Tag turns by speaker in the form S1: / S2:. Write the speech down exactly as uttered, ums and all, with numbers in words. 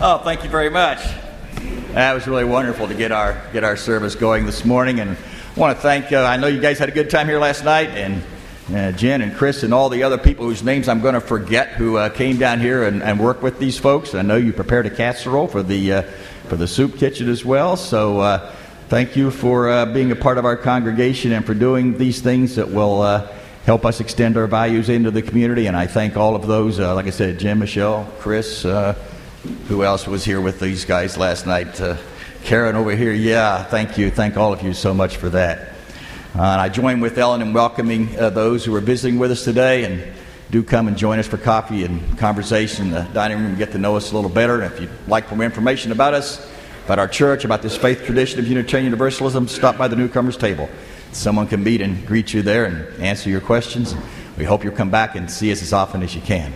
S1: Oh, thank you very much. That was really wonderful to get our get our service going this morning, and I want to thank. Uh, I know you guys had a good time here last night, and uh, Jen and Chris and all the other people whose names I'm going to forget who uh, came down here and, and worked with these folks. I know you prepared a casserole for the uh, for the soup kitchen as well. So uh, thank you for uh, being a part of our congregation and for doing these things that will uh, help us extend our values into the community. And I thank all of those, uh, like I said, Jim, Michelle, Chris. Uh, Who else was here with these guys last night? Uh, Karen over here. Yeah, thank you. Thank all of you so much for that. Uh, and I join with Ellen in welcoming uh, those who are visiting with us today. And do come and join us for coffee and conversation in the dining room and get to know us a little better. And if you'd like more information about us, about our church, about this faith tradition of Unitarian Universalism, stop by the newcomers table. Someone can meet and greet you there and answer your questions. We hope you'll come back and see us as often as you can.